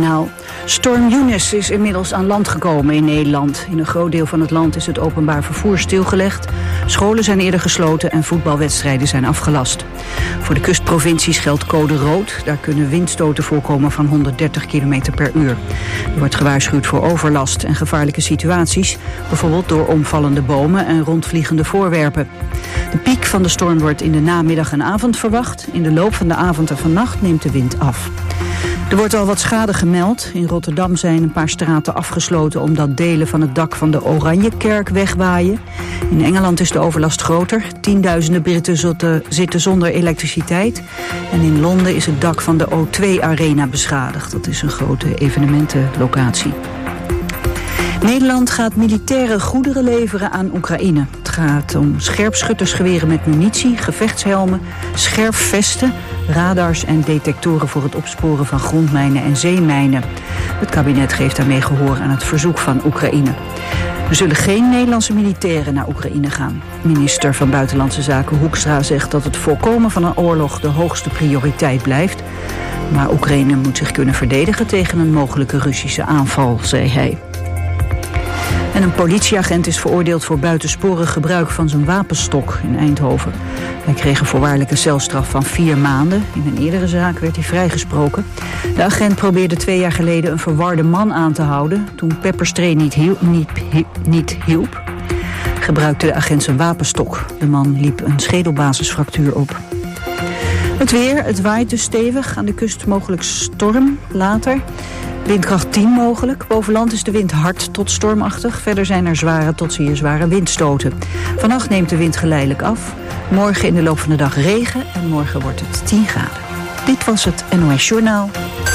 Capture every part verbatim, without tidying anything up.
Journaal. Storm Eunice is inmiddels aan land gekomen in Nederland. In een groot deel van het land is het openbaar vervoer stilgelegd. Scholen zijn eerder gesloten en voetbalwedstrijden zijn afgelast. Voor de kustprovincies geldt code rood. Daar kunnen windstoten voorkomen van honderddertig kilometer per uur. Er wordt gewaarschuwd voor overlast en gevaarlijke situaties. Bijvoorbeeld door omvallende bomen en rondvliegende voorwerpen. De piek van de storm wordt in de namiddag en avond verwacht. In de loop van de avond en vannacht neemt de wind af. Er wordt al wat schade gemeld. In Rotterdam zijn een paar straten afgesloten omdat delen van het dak van de Oranjekerk wegwaaien. In Engeland is de overlast groter. Tienduizenden Britten zitten zonder elektriciteit. En in Londen is het dak van de O twee Arena beschadigd. Dat is een grote evenementenlocatie. Nederland gaat militaire goederen leveren aan Oekraïne. Het gaat om scherpschuttersgeweren met munitie, gevechtshelmen, scherfvesten, radars en detectoren voor het opsporen van grondmijnen en zeemijnen. Het kabinet geeft daarmee gehoor aan het verzoek van Oekraïne. Er zullen geen Nederlandse militairen naar Oekraïne gaan. Minister van Buitenlandse Zaken Hoekstra zegt dat het voorkomen van een oorlog de hoogste prioriteit blijft. Maar Oekraïne moet zich kunnen verdedigen tegen een mogelijke Russische aanval, zei hij. En een politieagent is veroordeeld voor buitensporig gebruik van zijn wapenstok in Eindhoven. Hij kreeg een voorwaardelijke celstraf van vier maanden. In een eerdere zaak werd hij vrijgesproken. De agent probeerde twee jaar geleden een verwarde man aan te houden. Toen pepperspray niet hielp, niet, niet hielp, gebruikte de agent zijn wapenstok. De man liep een schedelbasisfractuur op. Het weer, het waait dus stevig. Aan de kust mogelijk storm later. Windkracht tien mogelijk. Boven land is de wind hard tot stormachtig. Verder zijn er zware tot zeer zware windstoten. Vannacht neemt de wind geleidelijk af. Morgen in de loop van de dag regen en morgen wordt het tien graden. Dit was het N O S Journaal.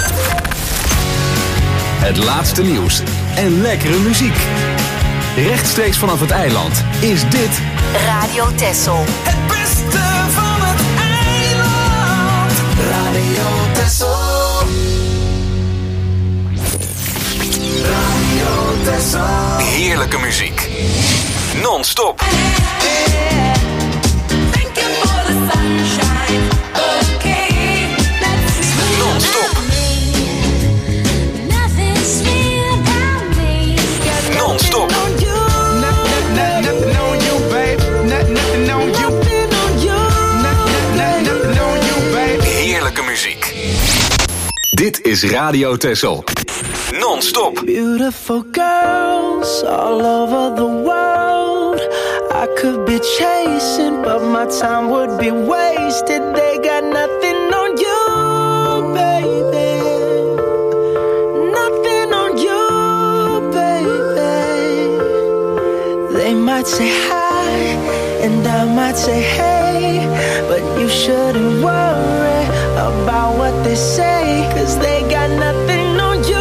Het laatste nieuws en lekkere muziek. Rechtstreeks vanaf het eiland is dit Radio Texel. Het beste van het eiland. Radio Texel. Radio Texel. heerlijke muziek. Non-stop. Non-stop. Non-stop. Heerlijke muziek. Dit is Radio Texel. Non-stop. Beautiful girls all over the world. I could be chasing, but my time would be wasted. They got nothing on you, baby. Nothing on you, baby. They might say hi, and I might say hey, but you shouldn't worry about what they say, 'cause they got nothing on you.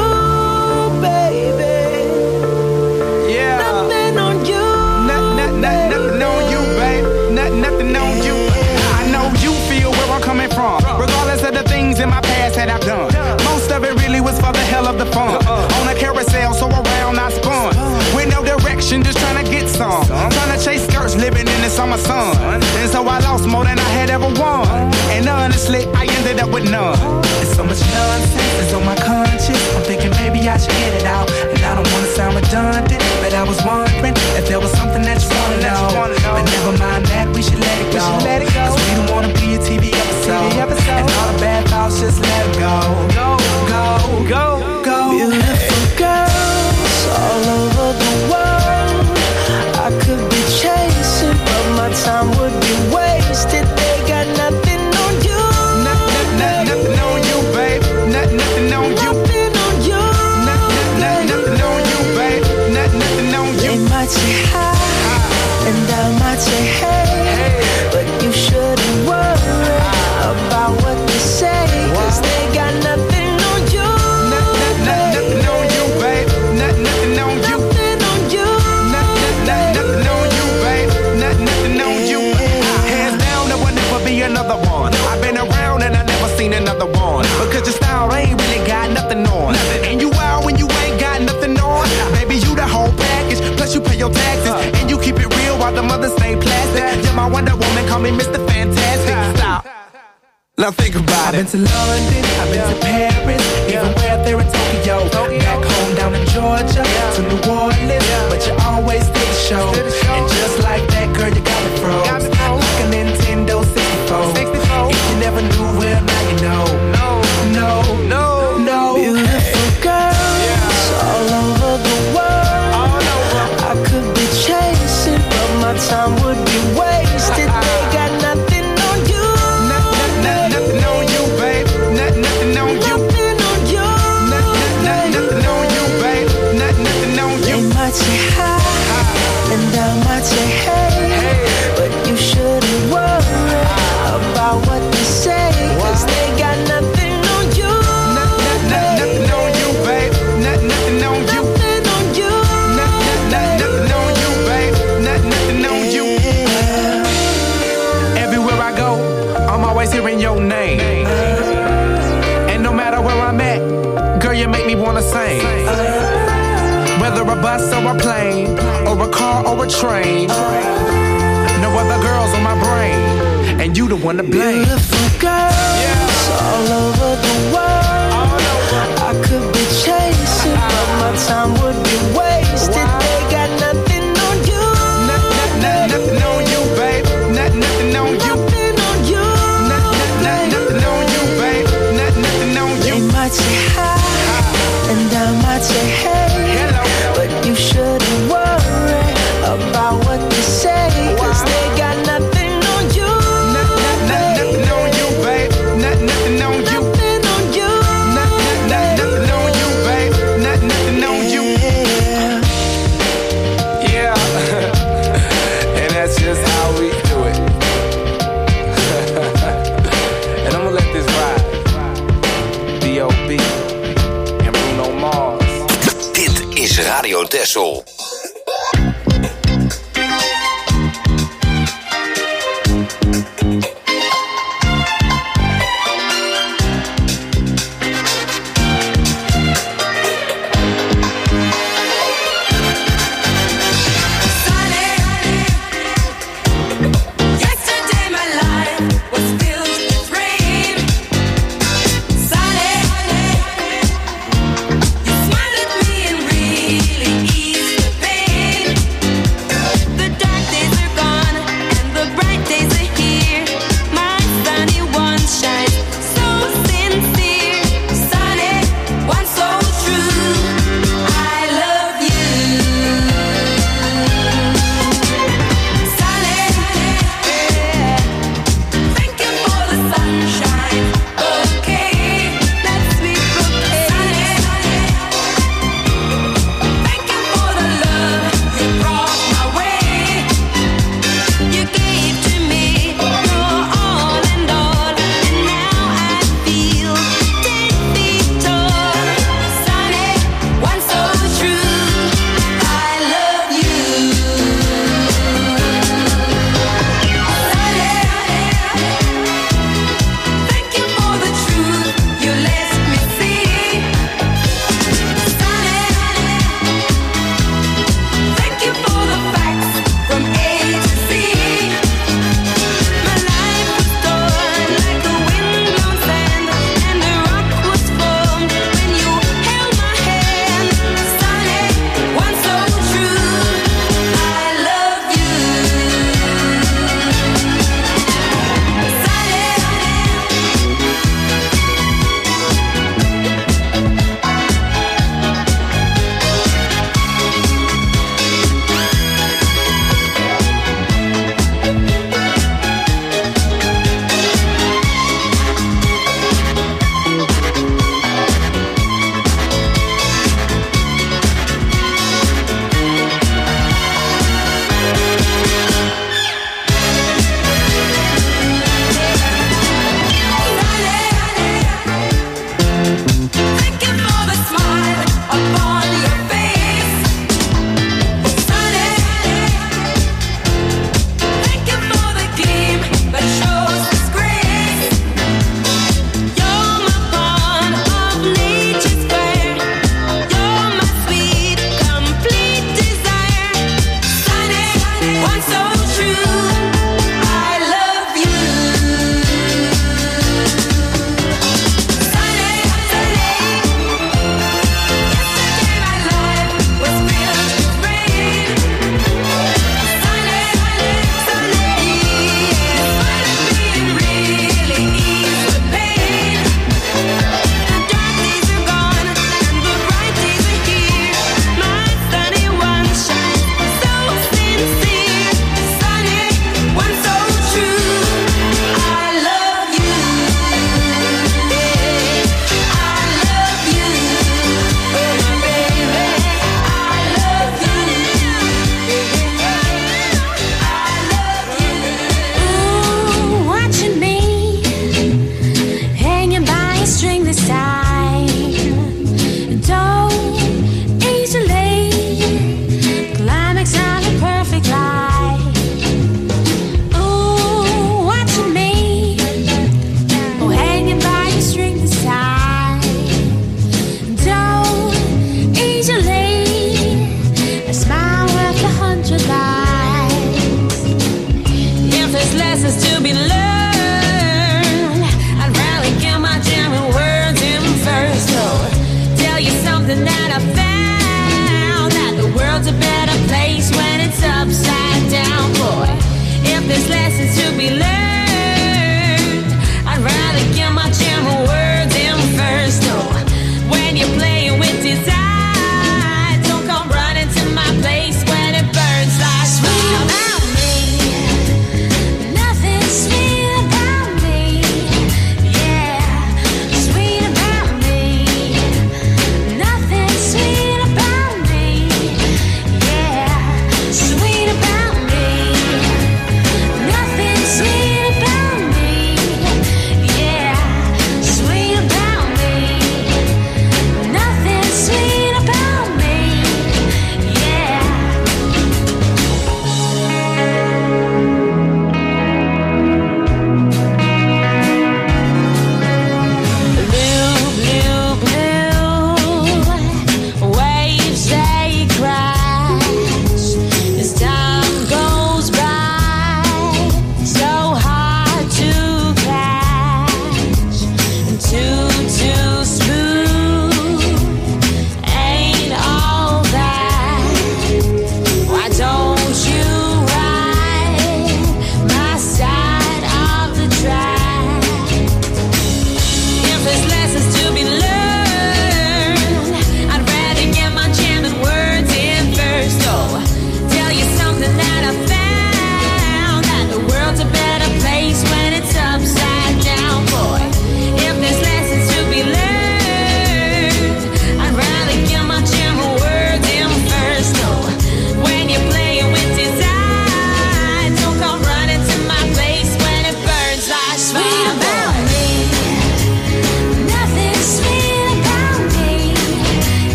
Nothing on you. I know you feel where I'm coming from. Regardless of the things in my past that I've done. Most of it really was for the hell of the fun. On a carousel, so around I spun. With no direction, just trying to get some. Trying to chase skirts, living in the summer sun. And so I lost more than I had ever won. And honestly, I ended up with none. There's so much nonsense that's on my conscience. I'm thinking maybe I should get it out. And I don't want to sound redundant, but I was wondering if there was something that you want to know. But never mind that, we should let it go. Cause we don't want to be a T V episode. And all the bad thoughts, just let it go. Go, go, go, go. Beautiful girls all over the world. I could be chasing, but my time would be wasted. They got nothing on you. Nothing, nothing, nothing on you, babe. Nothing, nothing on you. Nothing on you. Nothing, nothing, nothing on you, babe. Nothing, nothing on you. They might say hi, and I might say hey, but you shouldn't worry about what they say, 'cause they got nothing on you. Nothing, nothing on you, babe. Nothing, nothing on you. Nothing on you. Nothing, nothing on you, babe. Nothing, nothing on you. Hands down, there will never be another one. I've been around and I never seen another one. Because your style ain't really got nothing on. And you out when you ain't got nothing on. Baby, you the whole package. Plus you pay your taxes. And you keep it real while the mothers stay plastic. You're my Wonder Woman, call me Mister Fantastic. Stop. Now think about it. I've been to London, I've been to Paris, even where there in Tokyo. me wanna sing. Whether a bus or a plane, or a car or a train, no other girls on my brain, and you the one to blame. Beautiful girls yeah. all over the world. All over. I could be chasing, but my time would be wasted. Wow. They got nothing on you. Nothing, nothing, nothing on you, babe. Nothing, nothing on you. Nothing on you. Nothing, nothing, nothing on you, babe. Nothing, nothing on you. They might say hi, and I might say hey. Hello. But you shouldn't worry about what they say, cause Wow. they got nothing on you. Nothing, nothing, nothing on you, babe. Nothing, nothing on you. Nothing on you. Nothing, nothing, nothing on you, babe. Nothing, nothing on you. Yeah. Yeah. And that's just how we do it. And I'm gonna let this ride. B O B and Bruno Mars. Dit is Radio Texel. Smile at me and really ease the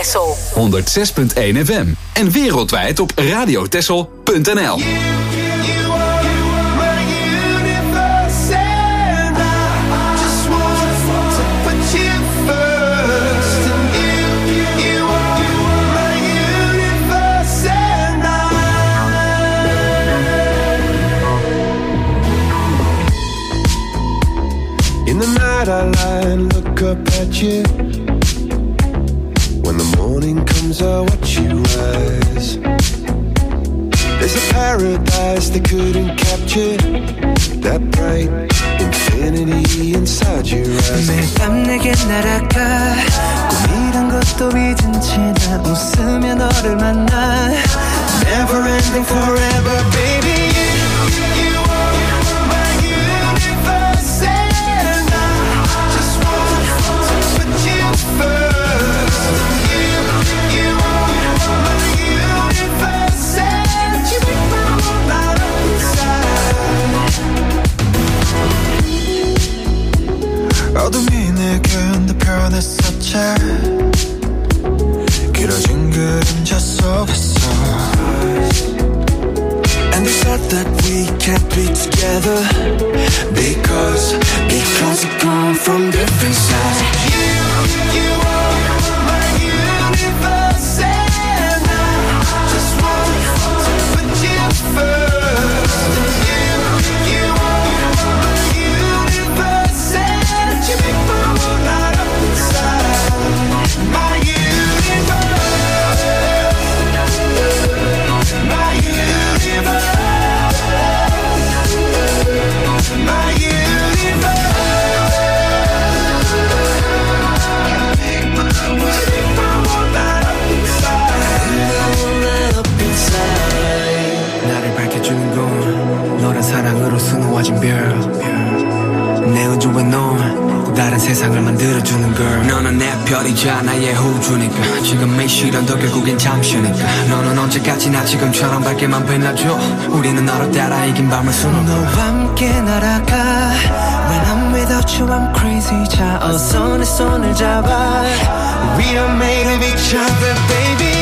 Texel. honderdzes punt één F M. En wereldwijd op radiotexel punt n l. In the night I lie and look up at you. When the morning comes I watch you rise. There's a paradise they couldn't capture. That bright infinity inside your eyes. 매일 밤 내게 날아가 꿈이란 것도 잊은 채 난 웃으며 너를 만나. Never ending forever baby. 어둠이 내겐 더 변했었지. 길어진 그림자 속에서. And they said that we can't be together Because, because we come from different sides. You, you are my universe and I just want to put you first. You, you are my universe and you make my world light up inside. My universe, my universe. My universe. 나를 밝혀주는 건 너란 사랑으로 수놓아진 별. 내 우주에 넌 또 다른 세상을 만들어주는 girl. 너는 내 별이자 나의 호주니까 지금의 시련도 결국엔 잠시니까. 너는 언제까지나 지금처럼 밝게만 빛나줘. 우리는 너를 따라 이긴 밤을 수놓아. 너와 함께 날아가. When I'm without you I'm crazy. 자 어서 내 손을 잡아. We are made of each other baby.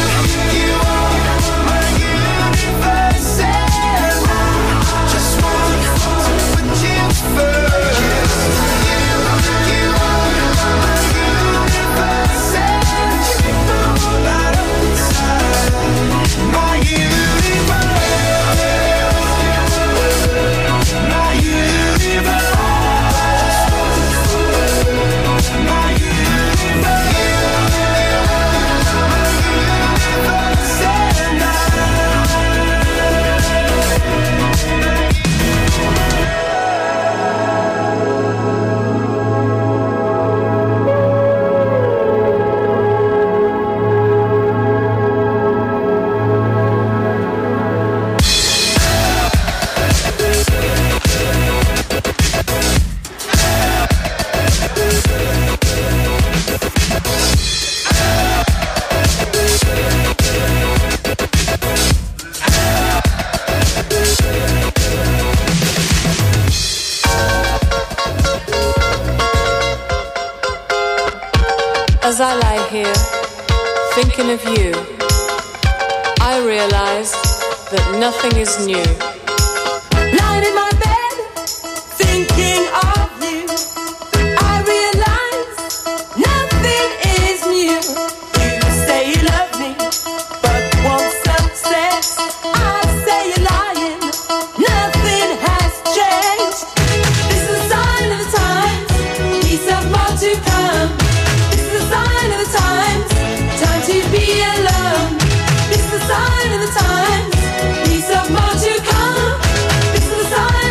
As I lie here, thinking of you, I realize that nothing is new. Lying in my bed, thinking of you, I realize nothing is new. You say you love me, but want success. I say you're lying, nothing has changed. This is a sign of the times, peace of more to come. Sign of the times, time to be alone. This is the sign of the times, peace of more to come. This is the sign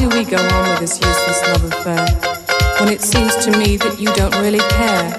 we go on with this useless love affair when it seems to me that you don't really care?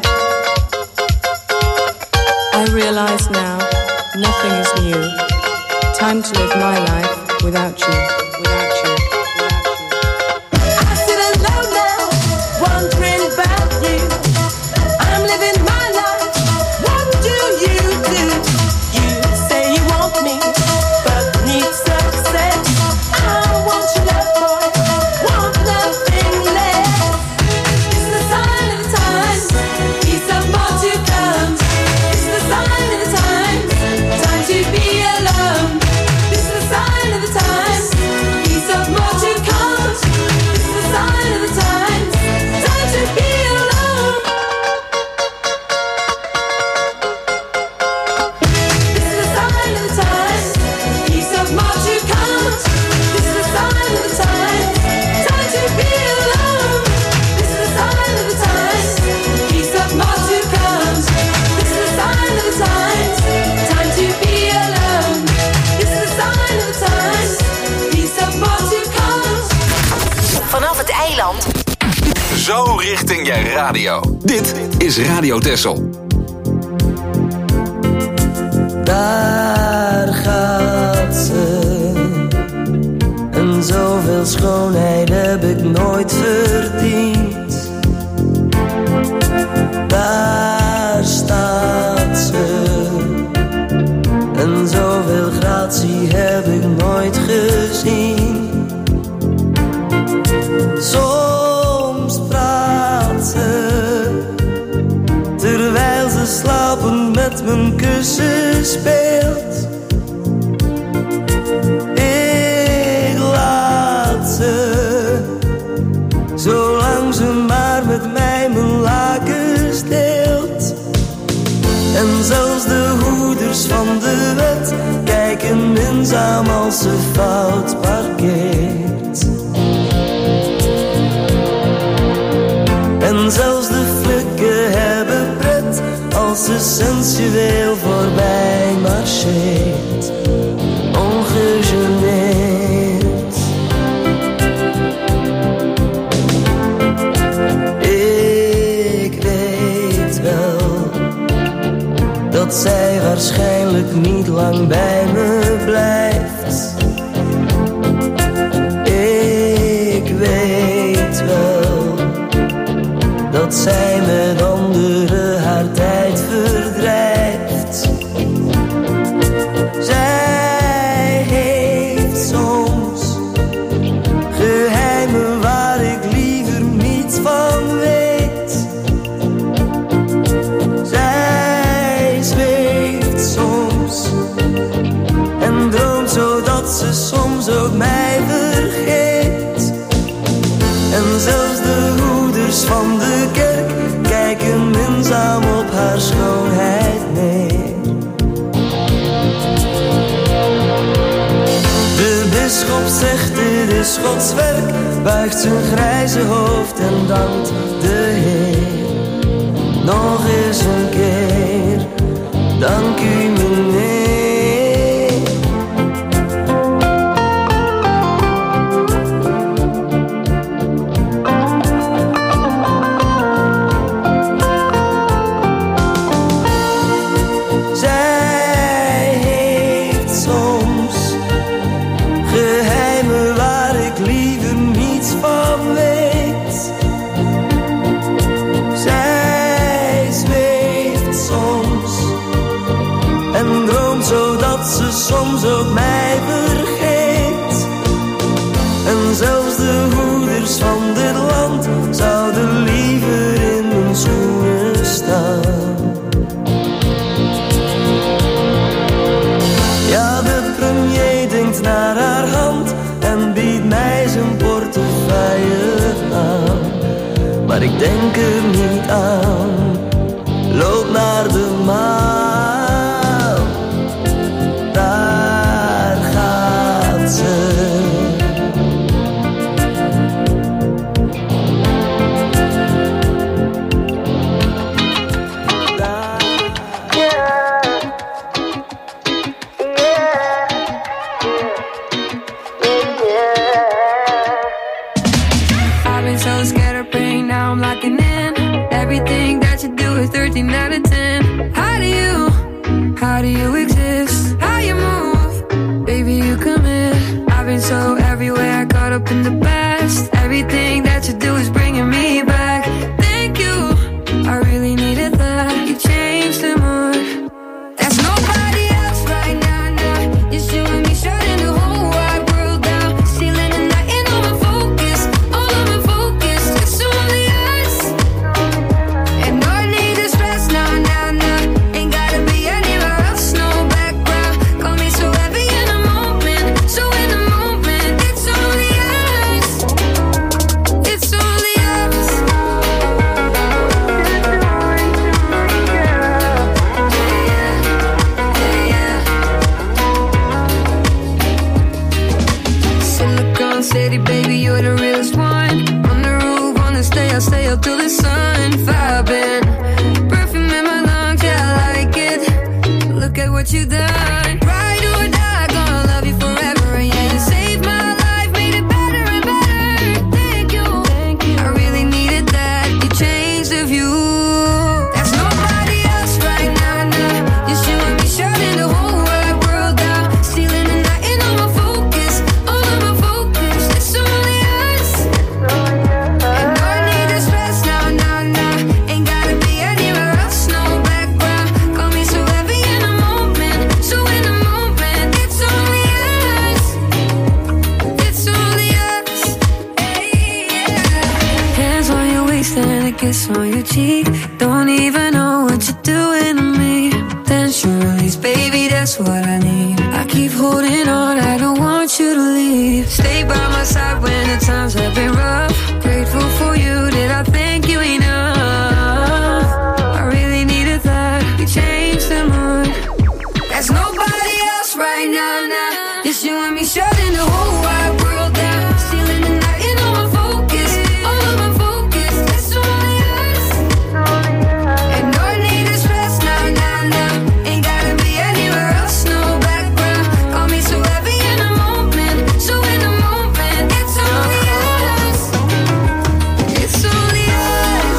I realize now nothing is new. Time to live my life without you, without you, without you. I sit alone now, wondering about you. I'm living my life, what do you do? You say you want me, but need success. I want your love, boy, want nothing less. It's the sign of the times, peace of more to come. It's the sign of the times, time to be alone. It's the sign of the times, peace of more to come. It's the sign of the times, time to be alone. This is the sign of the times, peace of more to come. This is the sign of the times, time to be alone. This is the sign of the times, peace of more to come. This is the sign of the times, time to be alone. This is the sign of the times, peace of more to come. Vanaf het eiland. Zo richting je radio. Dit is Radio Texel. Daar gaat ze. En zoveel schoonheid heb ik nooit verdiend. Daar staat ze. En zoveel gratie heb ik nooit gezien. Soms praat ze, terwijl ze slapend met mijn kussen speelt. Ik laat ze, zolang ze maar met mij mijn lakens deelt. En zelfs de hoeders van de wet kijken minzaam als ze fout parkeert. En zelfs de flikken hebben pret als ze sensueel voorbij marcheert, ongegeneerd. Ik weet wel dat zij waarschijnlijk niet lang bij me blijft. Ik weet wel dat zij met anderen haar tijd verdrijft. Zij heeft soms geheimen waar ik liever niets van weet. Zij zweeft soms en droomt zodat ze soms ook mij vergeet. En zelfs de hoeders van de kerk kijken minzaam op haar schoonheid neer. De bisschop zegt dit is Gods werk, buigt zijn grijze hoofd en dankt de Heer. Nog eens een keer, dank u meneer. Soms ook mij vergeet. En zelfs de hoeders van dit land zouden liever in mijn schoenen staan. Ja, de premier denkt naar haar hand en biedt mij zijn portefeuille aan. Maar ik denk er niet aan, loop naar de maan. so scared of pain, now I'm locking in. Everything that you do is thirteen out of ten. How do you, how do you exist? How you move, baby, you commit. I've been so everywhere, caught up in the past. Everything that you do is bringing me back. Thank you, I really needed that. You changed the mood. There's nobody else right now, now. It's you and me shutting the whole wide world down. Stealing the night and all my focus, all of my focus. It's only us. And no need to stress now, now, now. Ain't gotta be anywhere else, no background. Call me so heavy in the moment, so in the moment. It's only us. It's only us. Silicon City, baby, you're the realest one. On the roof, on the stay, I'll stay up till the sun. Vibing, perfume in my lungs, yeah, I like it. Look at what you done. Ride or die, gonna love you forever. And yeah, you saved my life, made it better and better. Thank you, thank you. I really needed that. You changed the view. There's nobody else right now, now. Just you and me shutting the whole wide world down. Stealing the night and all my focus, all of my focus. It's only us. And no need to stress now, now, now. Ain't gotta be anywhere else, no background. Call me so heavy in the moment, so in the moment. It's only us. It's only us. Hey, yeah. Hands on your waist and a kiss on your cheek. Don't even know what you're doing to me. Tension release, baby, that's what I need. I keep holding on, I don't want you to leave. Stay by my side when the times have been rough. Grateful for you, did I thank you enough? I really needed that. You changed the mood. There's nobody else right now, now. Just you and me shutting the whole wide world down. Stealing the night and all my focus, all of my focus. It's only us. And no need to stress now, now, now. Ain't gotta be anywhere else, no background. Call me so heavy in the moment, so in the moment. It's only us. It's only us.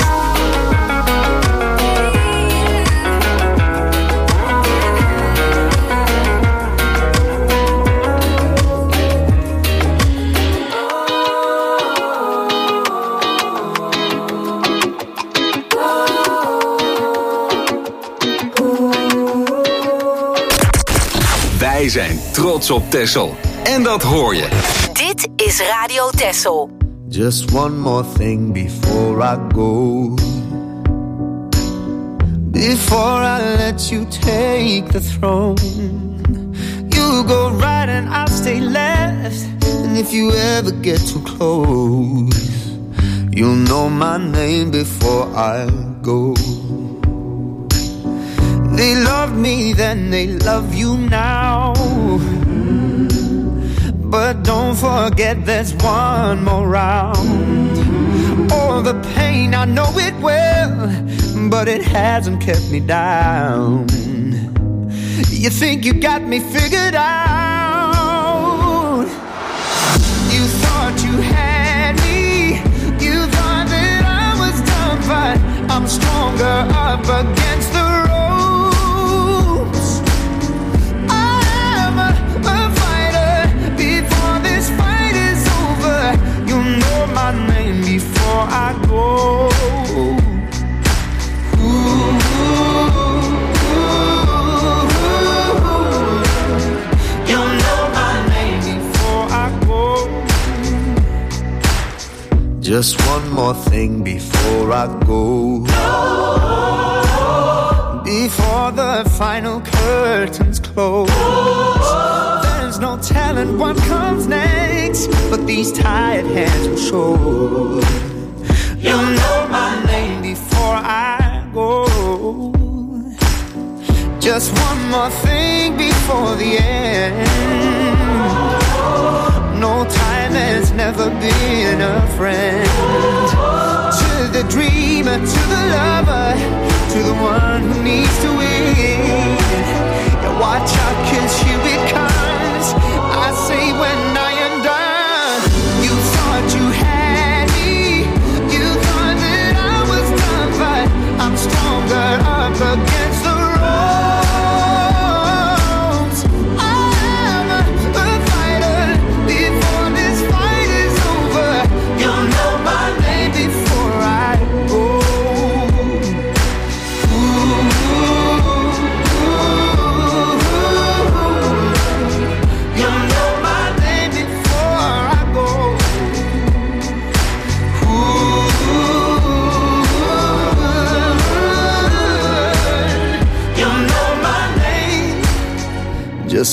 Wij zijn trots op Texel. En dat hoor je. Dit is Radio Texel. Just one more thing before I go. Before I let you take the throne. You go right and I'll stay left. And if you ever get too close, you'll know my name before I go. They loved me then, they love you now. But don't forget there's one more round. All the pain, I know it well, but it hasn't kept me down. You think you got me figured out. You thought you had me. You thought that I was done, but I'm stronger up against the ropes. I'm a, a fighter. Before this fight is over, you'll know my name before I go. Ooh, ooh, ooh, you'll know my name before I go. Just one more thing before I go. Before the final curtains close, there's no telling what comes next, but these tired hands will show. You'll know my name before I go. Just one more thing before the end. No time has never been a friend. To the dreamer, to the lover, to the one who needs to win. Yeah, watch out, 'cause here it comes. I say when I am done. You thought you had me.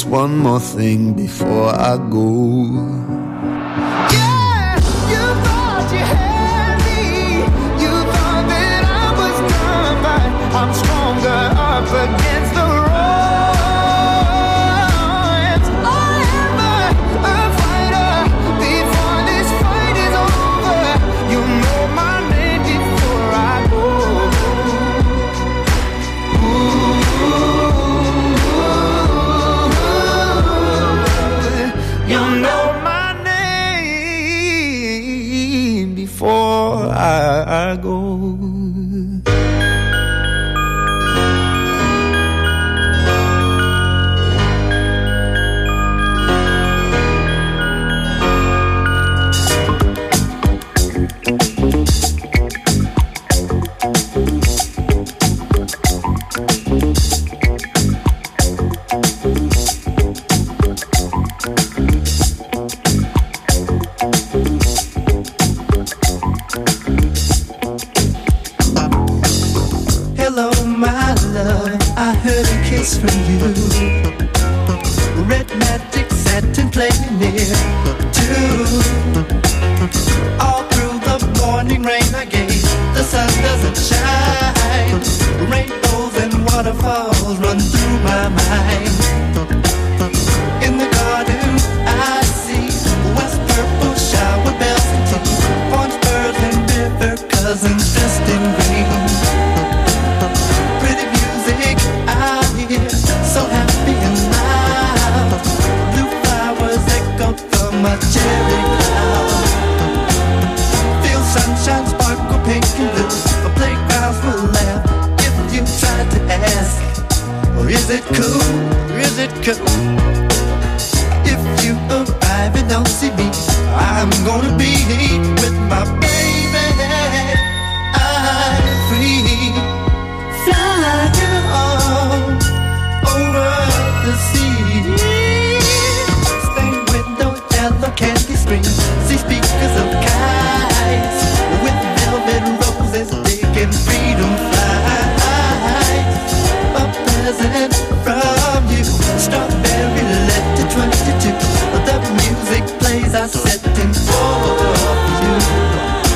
one more thing before I go. Yeah, you thought you had me. You thought that I was done, but I'm stronger up against the odds. I am a, a fighter. Before this fight is over, you know my name before I go. You know my name before I go. Hello, my love, I heard a kiss from you. Red magic satin playing near too. All through the morning rain I gave, the sun doesn't shine. Rainbows and waterfalls run through my mind. In the garden I see west purple shower bells and tea, orange birds and river cousins dressed in green. Pretty music I hear, so happy and loud. Blue flowers echo from my cherry cloud. Feel sunshine sparkle pink and blue. The playgrounds will laugh if you try to ask, or is it cool? Or is it cool? If you arrive and don't see me, I'm gonna be with my baby. I'm free, flying on over the sea. Stained window, yellow candy screen. See speakers of kites with velvet roses, taking freedom flights. A present from you, strawberry letter twenty-two. The music plays are setting for you.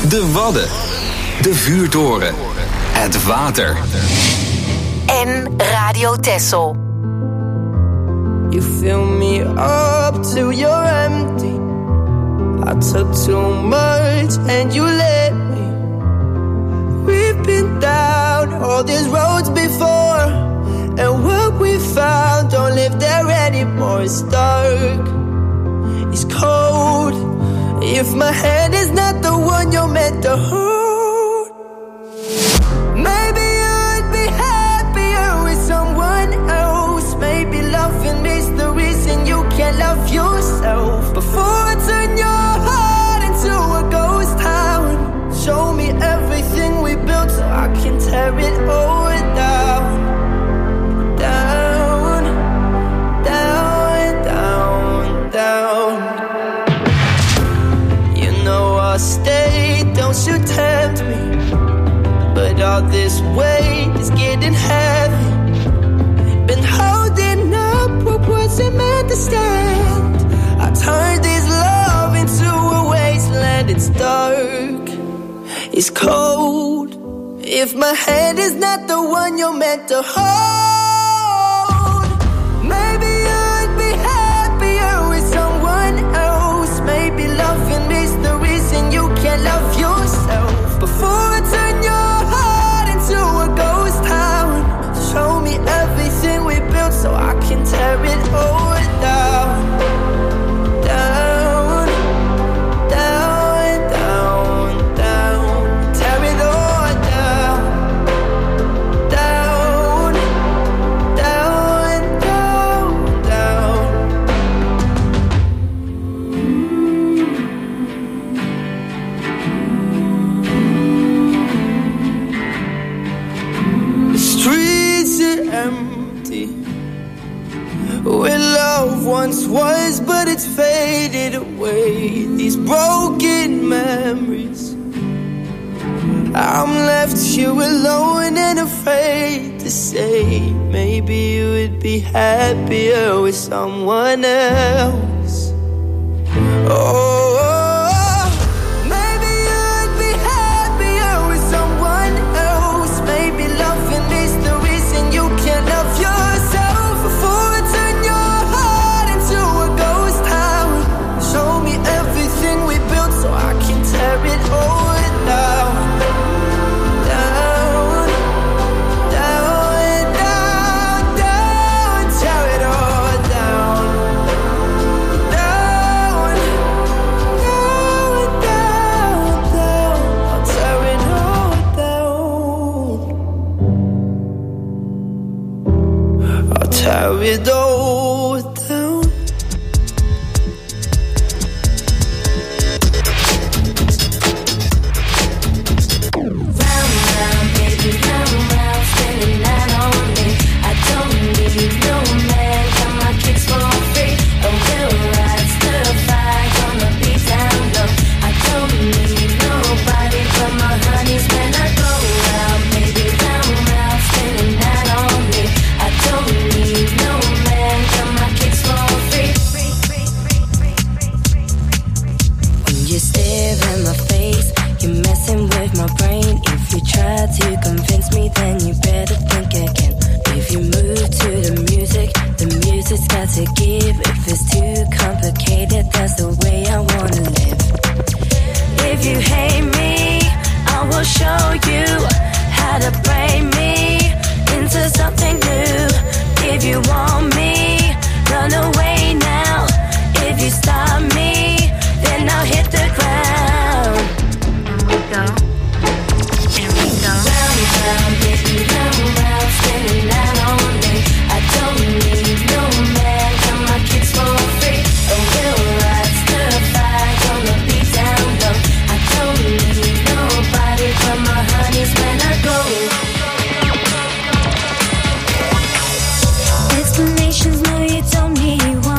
De Wadden. De vuurtoren. Het water. En Radio Texel. You fill me up till you're empty. I took too much and you let me. We've been down all these roads before, and what we found don't live there anymore. It's dark, it's cold. If my hand is not the one you're meant to hold, maybe you'd be happier with someone else. Maybe loving is the reason you can't love yourself. Before I turn your heart into a ghost town, show me everything we built so I can tear it all down. Down, down, down, down. You know I'll stay, don't you tempt me. But all this weight is getting heavy. Been holding up what wasn't meant to stand. I turned this love into a wasteland. It's dark, it's cold. If my hand is not the one you're meant to hold, maybe you'd be happier with someone else. Maybe loving is the reason you can't love yourself. Before I turn your heart into a ghost town, show me everything we built so I can tear it all down. Down, down, down, down. Tear it all down. Down, down, down, down. The streets are empty, where love once was, but it's faded away. These broken memories, I'm left here alone and afraid to say, maybe you would be happier with someone else. Oh, maybe you'd be happier with someone else. Maybe loving is the reason you can't love yourself. Before I turn your heart into a ghost town, show me everything we built so I can tear it all down. Down, down, down, down. Tear it all down. Down, down, down, down. I'll tear it all down. I'll tear it all down. Round, round, baby, round, round, spinning that on me. I don't need no man, got my kicks for free. Oh, we'll ride, stir fry, gonna be down low. I don't need nobody but my honeys when I go round, baby, round, round, spinning that on me. I don't need no man, got my kicks for free. When you stare in my face, you're messing with my brain. If you try to convince me, then you better think again. If you move to the music, the music's got to give. If it's too complicated, that's the way I wanna live. If you hate me, I will show you how to break me into something new. If you want me, run away now. If you stop me, then I'll hit the ground. Round, round, baby, round, round, spinning that on me. I don't need no man, got my kicks for free. Oh, we'll ride, stir fry, gonna be down low. I don't need nobody but my honeys when I go. Explanations, no, you don't need one.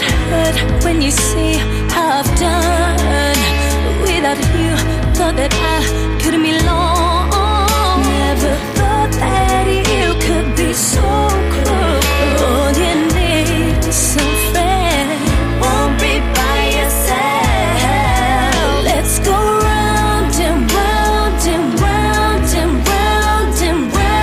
it hurt when you see how I've done without you? Thought that I couldn't be long. Never thought that you could be so cruel. All you need is some friend. Won't be by yourself. Let's go round and round and round and round and round.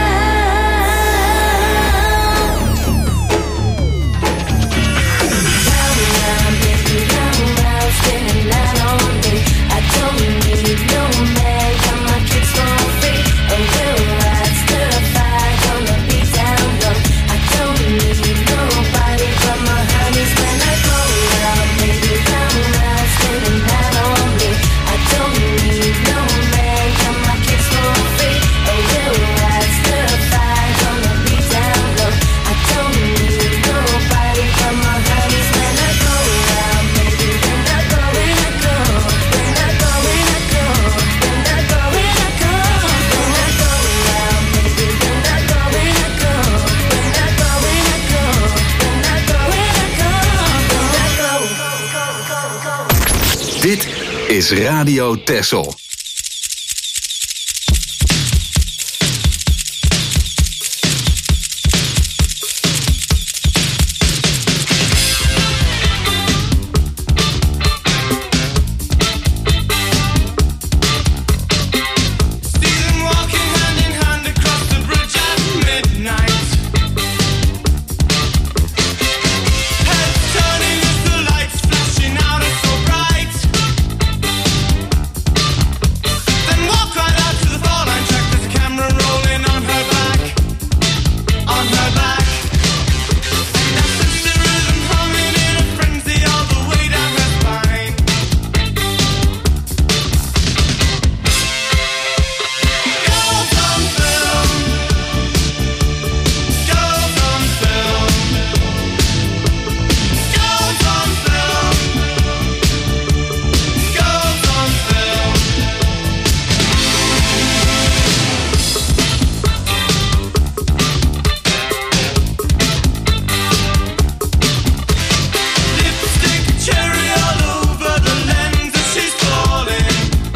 Round, round, baby, round, round, spinning that on me. I don't need no man, got my kicks for free. A real ride, still a fight, gonna be down low. I don't need nobody but my honeys when I go round, baby, round, round, spinning that on me. I don't need no man, got my kicks for free. A real ride, still a fight, gonna be down low. I don't need nobody but my honeys when I go round, baby, when I go, when I go, when I go, when I go, when I go, when I go, when I go round, baby, when I go, when I go, when I go, when I go, when I go, when I go, when I go. Dit is Radio Texel. Walking hand in hand across the bridge at midnight. Heads turning as the lights flashing out are so bright. Then walk right out to the fall line track. There's a camera rolling on her back, on her back. That sister rhythm humming in a frenzy all the way down her spine. Girls on film, girls on film, girls on film, girls on film. Lipstick cherry all over the lens as she's falling.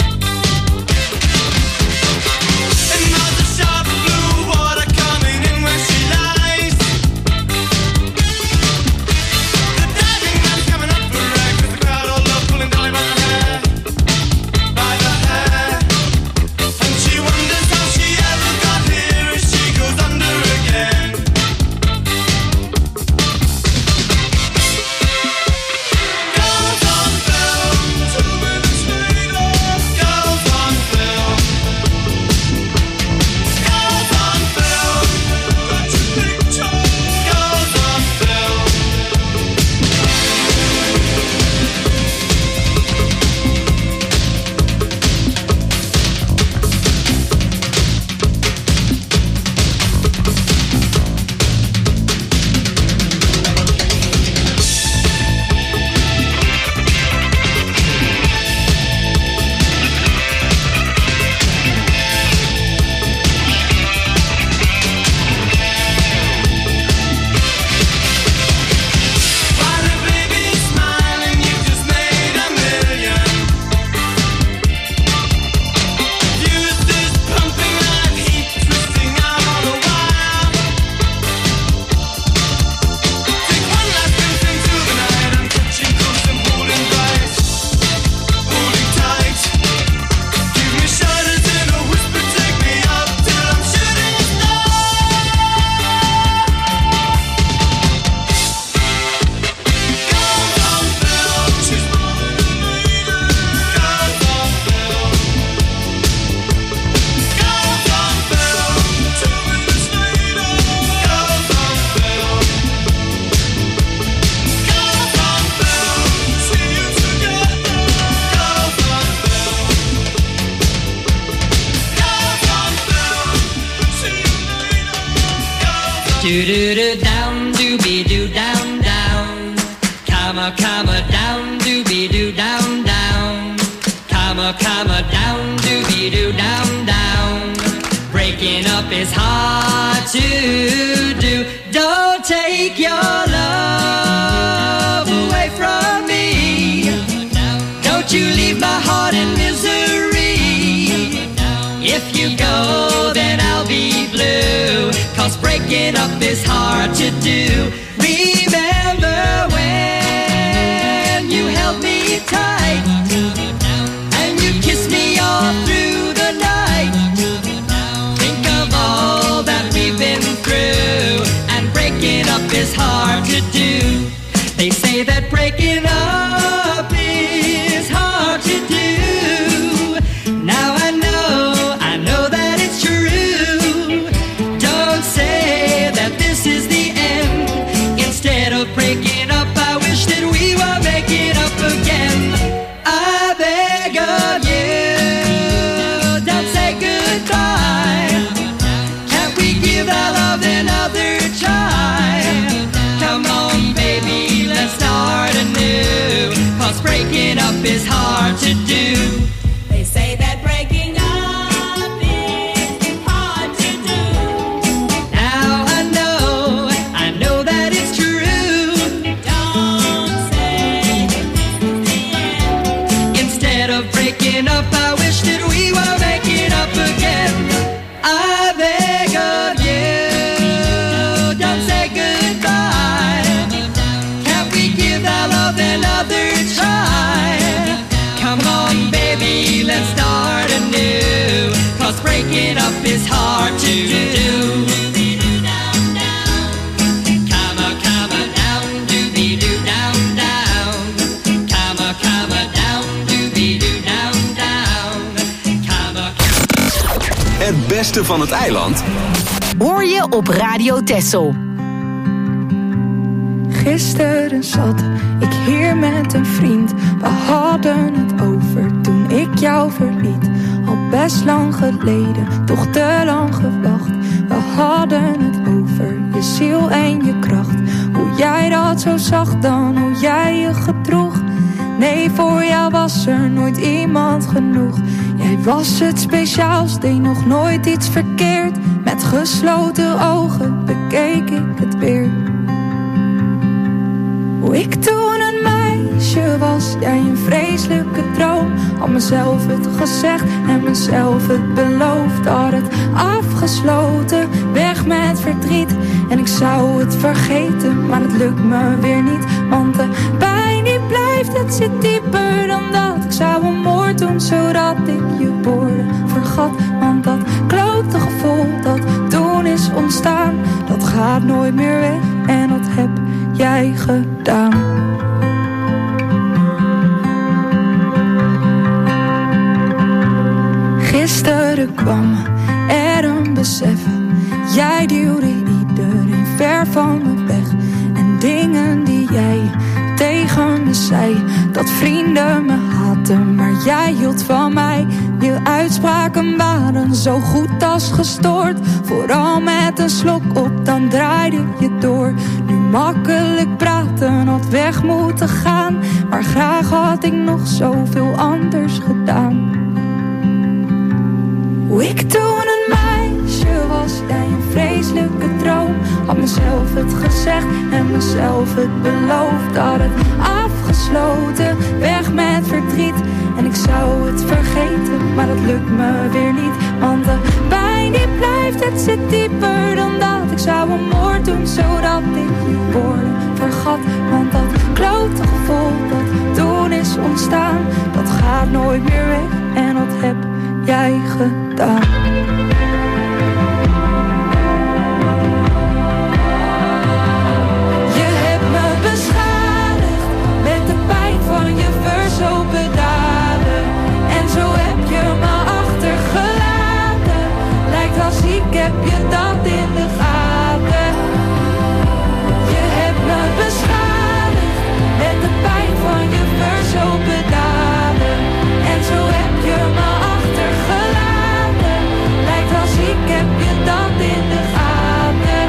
Another shot of blue water coming in where she lies. The diving man's coming up for air 'cause the crowd all love pulling Dolly by the hair, by the hair. And she wonders how she ever got here as she goes under again. Girls on film, two minutes later. Girls on film, girls on film. Got your picture. Girls on film. While the baby's smiling, you just made a million. Fuse is pumping like heat, twisting out on the wire. Take one last glimpse into the night. I'm catching close and holding tight, holding tight. Give me shudders in a whisper, take me up till I'm shooting a star. Girls on film, she's more than a maiden. Girls on film, girls on film. Two minutes later, girls on film, girls on film. See you together, girls on film, girls on film. See you later, girls on Do do do down, doobie doo down down. Comma comma down, doobie doo down down. Comma comma down, doobie doo down down. Breaking up is hard to do. Don't take your love away. you leave my heart in misery. If you go, then I'll be blue, 'cause breaking up is hard to do. Remember when you held me tight and you kissed me all through the night. Think of all that we've been through, and breaking up is hard to do. They say that breaking up is hard to do. Now I know, I know that it's true. Don't say that this is the end. Instead of breaking up, I wish that we were making up again. I beg of you, don't say goodbye. Can't we give our love another try? Come on, baby, let's start anew, 'cause breaking up is hard to do. They say that breaking up is hard to do. Now I know, I know that it's true. Don't say that this is the end. Instead of breaking up, I wish that we were making up again. I beg of you, don't say goodbye. Can't we give our love another try? Come on, baby, let's start anew, 'cause breaking up is hard to do. Come on, come on, down, doobie-doo, down, down. Come on, come on, down, doobie-doo, down, down. Come on. Het beste van het eiland Hoor je op Radio Texel. Gisteren zat ik hier met een vriend. We hadden het over toen ik jou verliet. Al best lang geleden, toch te lang gewacht. We hadden het over je ziel en je kracht. Hoe jij dat zo zag dan, hoe jij je gedroeg. Nee, voor jou was er nooit iemand genoeg. Jij was het speciaals, deed nog nooit iets verkeerd. Met gesloten ogen bekeek ik het weer. Hoe ik toen een meisje was, jij een vreselijke droom. Had mezelf het gezegd en mezelf het beloofd. Had het afgesloten, weg met verdriet. En ik zou het vergeten, maar het lukt me weer niet. Want de pijn die blijft, het zit dieper dan dat. Ik zou een moord doen, zodat ik je woorden vergat. Want dat klote gevoel dat toen is ontstaan, dat gaat nooit meer weg. En dat heb jij gedaan. Gisteren kwam er een besef. Jij duwde iedereen ver van me weg. En dingen die jij tegen me zei, dat vrienden me haatten, maar jij hield van mij. Je uitspraken waren zo goed als gestoord. Vooral met een slok op, dan draaide je door. Nu makkelijk praten, had weg moeten gaan. Maar graag had ik nog zoveel anders gedaan. Hoe ik toen een meisje was, jij een vreselijke droom. Had mezelf het gezegd en mezelf het beloofd. Had het afgesloten, weg met verdriet. En ik zou het vergeten, maar dat lukt me weer niet. Want de pijn die blijft, het zit dieper dan dat. Ik zou een moord doen, zodat ik je woorden vergat. Want dat klote gevoel dat toen is ontstaan, dat gaat nooit meer weg. En dat heb jij gedaan. Je hebt me beschadigd met de pijn van je verzopen daden. En zo heb je me achtergelaten. Lijkt als ik heb je dat in de gaten. Je hebt me beschadigd met de pijn van je verzopen daden. En zo heb je me achtergelaten. Lijkt als ik heb je dat in de gaten.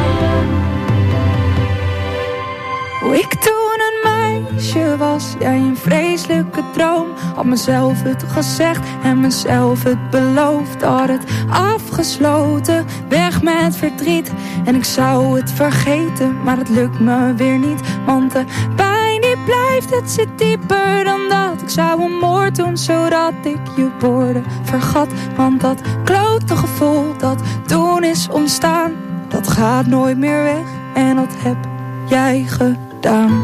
Hoe ik toen een meisje was, jij een vreselijke droom. Had mezelf het gezegd en mezelf het beloofd. Had het afgesloten, weg met verdriet. En ik zou het vergeten, maar het lukt me weer niet. Want de pijn die blijft, liefde zit dieper dan dat. Ik zou een moord doen zodat ik je woorden vergat. Want dat klote gevoel dat toen is ontstaan, dat gaat nooit meer weg. En dat heb jij gedaan.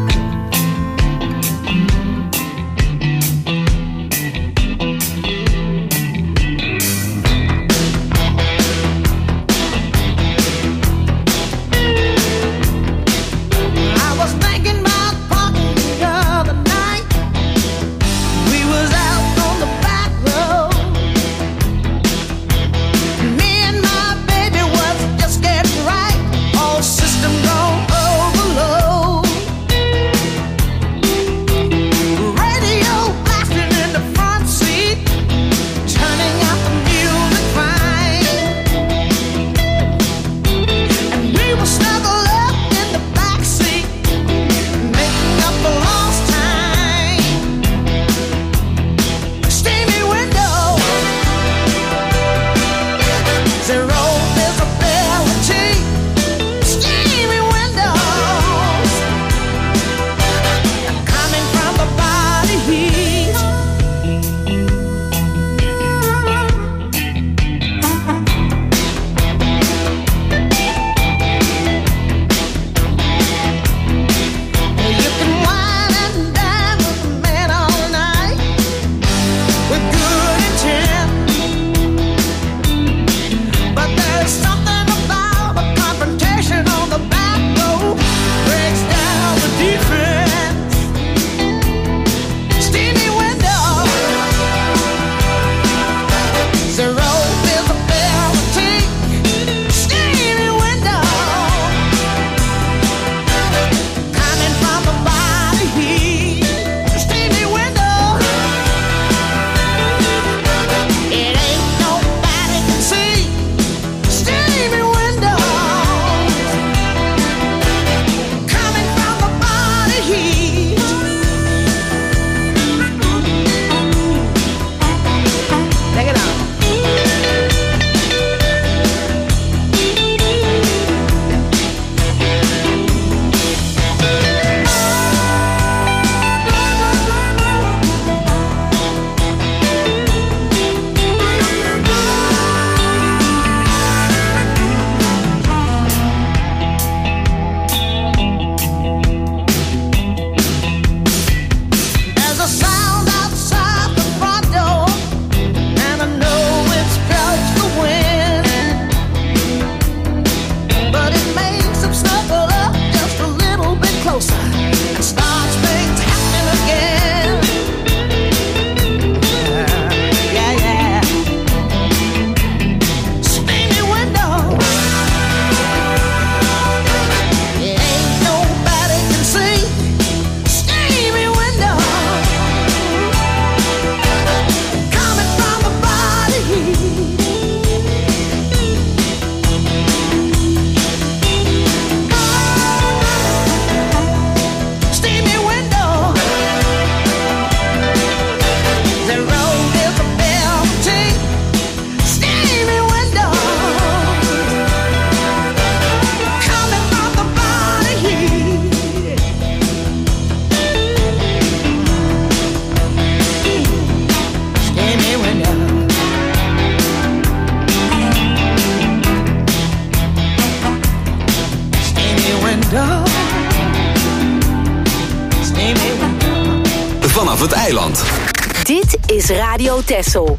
Vanaf het eiland. Dit is Radio Texel.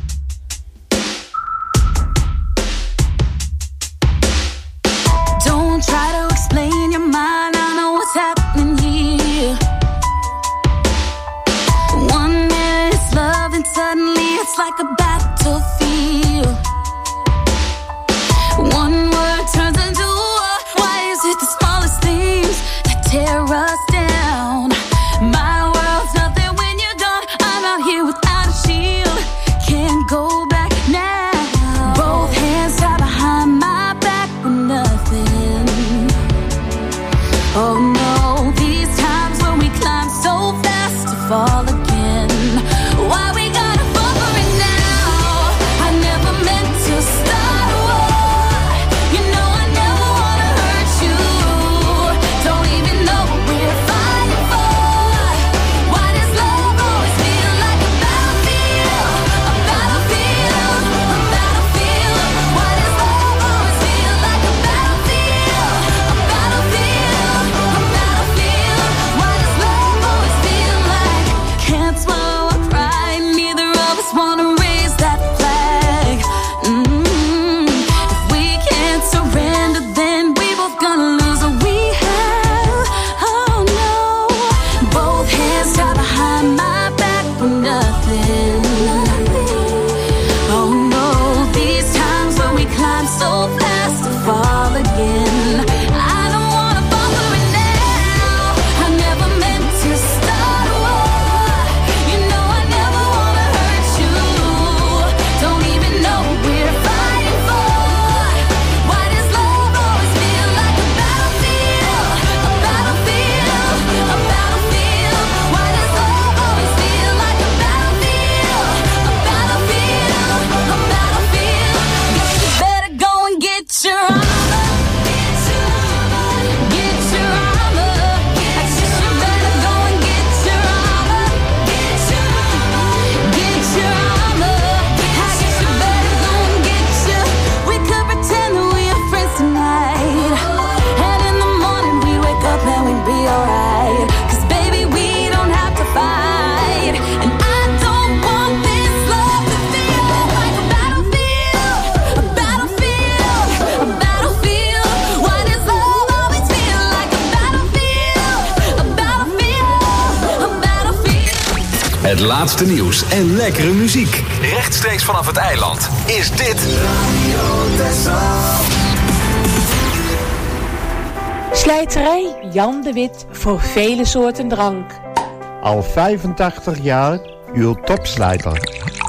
Don't try to explain your mind, I know what's happening here. One minute it's love and suddenly it's like a battlefield. One word turns into a war. Why is it the smallest things that tear us down? My world's nothing when you're gone. I'm out here without a shield, can't go back now. Both hands tied behind my back with nothing. Oh no, these times when we climb so fast to fall again. Why we gotta fall for it now? I never meant to start a war. You know I never wanna hurt you. Don't even know what we're fighting for. Why Het laatste nieuws en lekkere muziek. Rechtstreeks vanaf het eiland is dit Radio Texel. Slijterij Jan de Wit voor vele soorten drank. Al vijfentachtig jaar uw topslijter.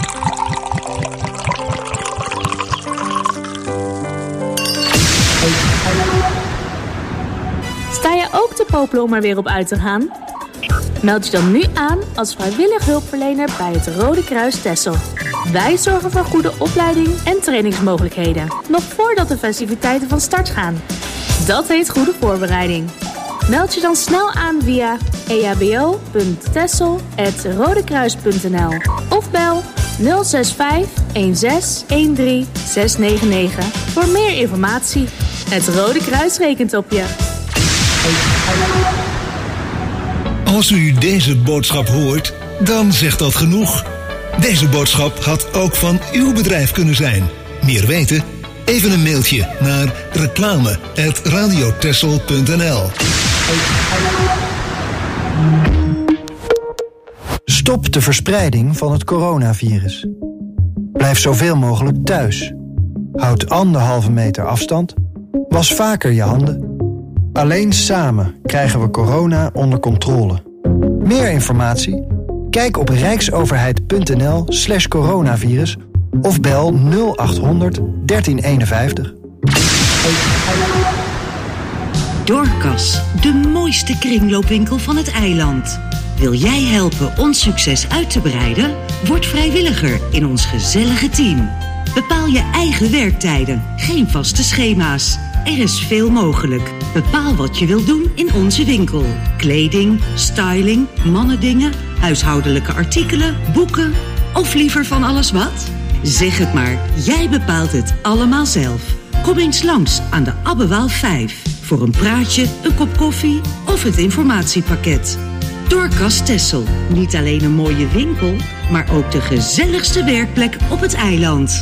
Sta je ook te popelen om er weer op uit te gaan? Meld je dan nu aan als vrijwillig hulpverlener bij het Rode Kruis Texel. Wij zorgen voor goede opleiding en trainingsmogelijkheden, nog voordat de festiviteiten van start gaan. Dat heet goede voorbereiding. Meld je dan snel aan via e h b o punt texel apenstaartje rodekruis punt n l of bel nul zes vijf een zes een drie zes negen negen voor meer informatie. Het Rode Kruis rekent op je. Als u deze boodschap hoort, dan zegt dat genoeg. Deze boodschap had ook van uw bedrijf kunnen zijn. Meer weten? Even een mailtje naar reclame apenstaartje radiotexel punt n l. Stop de verspreiding van het coronavirus. Blijf zoveel mogelijk thuis. Houd anderhalve meter afstand. Was vaker je handen. Alleen samen krijgen we corona onder controle. Meer informatie? Kijk op rijksoverheid.nl slash coronavirus of bel nul acht honderd dertien eenenvijftig. Dorcas, de mooiste kringloopwinkel van het eiland. Wil jij helpen ons succes uit te breiden? Word vrijwilliger in ons gezellige team. Bepaal je eigen werktijden, geen vaste schema's. Er is veel mogelijk. Bepaal wat je wilt doen in onze winkel. Kleding, styling, mannendingen, huishoudelijke artikelen, boeken of liever van alles wat? Zeg het maar, jij bepaalt het allemaal zelf. Kom eens langs aan de Abbewaal vijf voor een praatje, een kop koffie of het informatiepakket. Dorcas Texel, niet alleen een mooie winkel, maar ook de gezelligste werkplek op het eiland.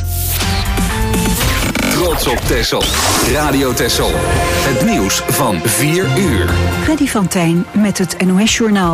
Trots op Texel. Radio Texel. Het nieuws van vier uur. Freddy van Tijn met het N O S Journaal.